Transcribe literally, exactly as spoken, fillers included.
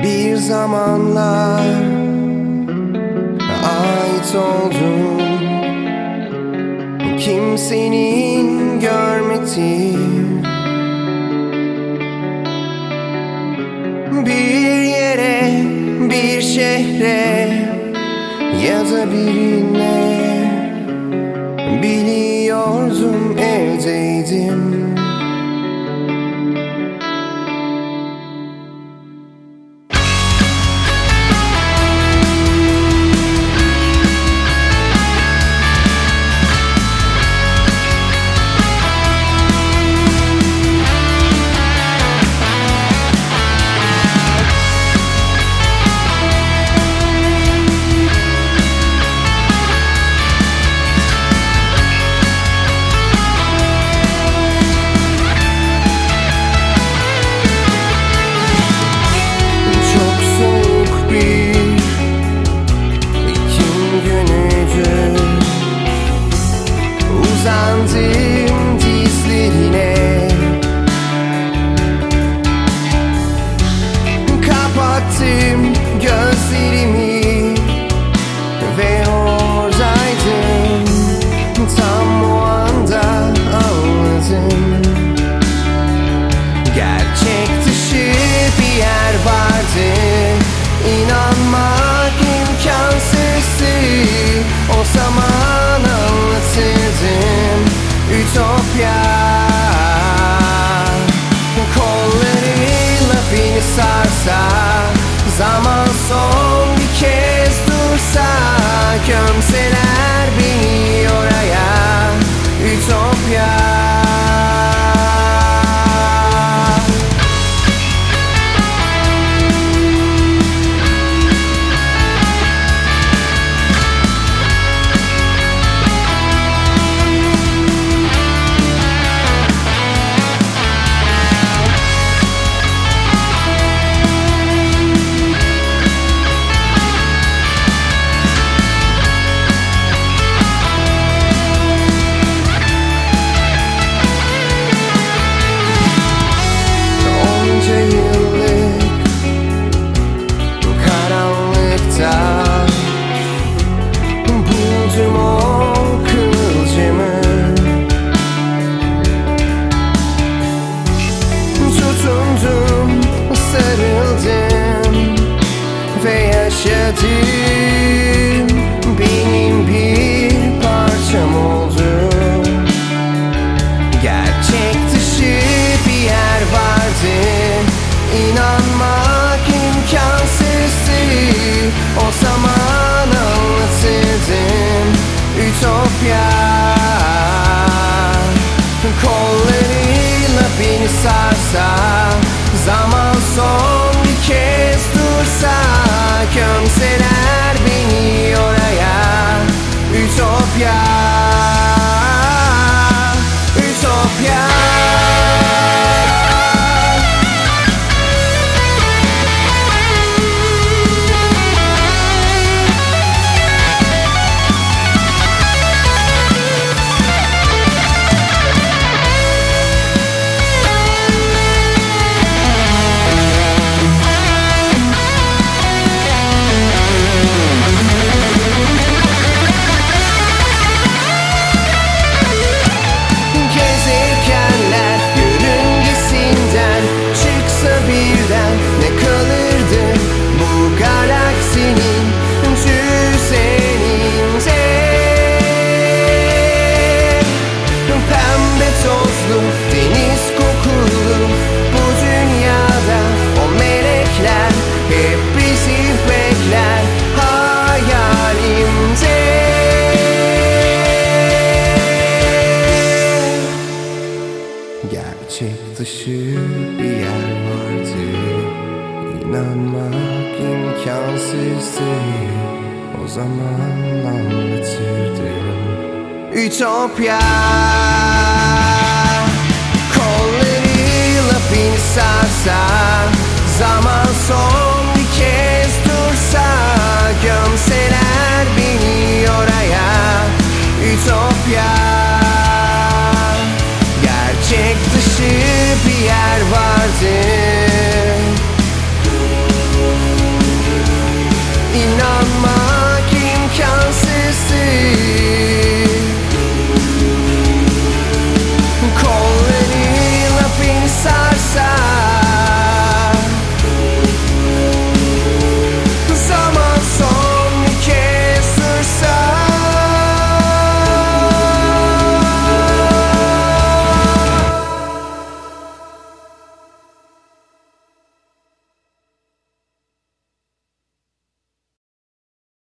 Bir zamanlar ait oldum, kimsenin görmediği bir yere, bir şehre ya da birine. Biliyordum evdeydim. Uzandım dizlerine, kapattım gözlerimi ve oradaydım. Tam o anda anladım, gerçek dışı bir yer vardı. İnanmak imkansızdı. O zaman anlatırdım ütopya. Kollarıyla beni sarsa, zaman son bir kez dursa, gömseler beni oraya, ütopya. Buldum o kıvılcımı, tutundum, sarıldım ve yaşadım. Benim bir parçam oldu. Gerçek dışı bir yer vardı. İnanmak imkansızdı. O zaman anlatırdım ütopya. Kollarıyla beni sarsa, zaman son bir kez dursa, gömseler beni oraya, ütopya. Ütopya. Gerçek dışı bir yer vardı. İnanmak imkansızdı. O zaman anlatırdım ütopya. Kollarıyla beni sarsa, zaman son